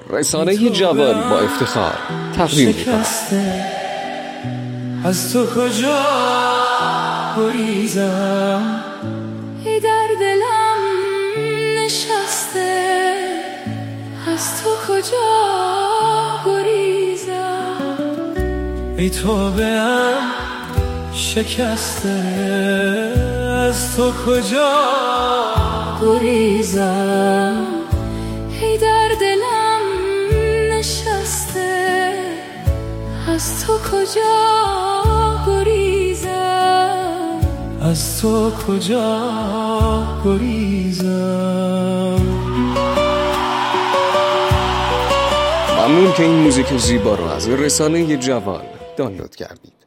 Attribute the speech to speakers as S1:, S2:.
S1: رسانه جوان با افتخار تقدیم می‌کند.
S2: از تو کجا گریزم، ای در دلم نشسته، از تو کجا گریزم، ای توبه‌ام شکسته، از تو کجا گریزم، ای در دلم نشسته، از تو کجا گریزم، از تو کجا گریزم.
S1: ممنون که این موزیک زیبا رو از رسانه جوان دانلود کردید.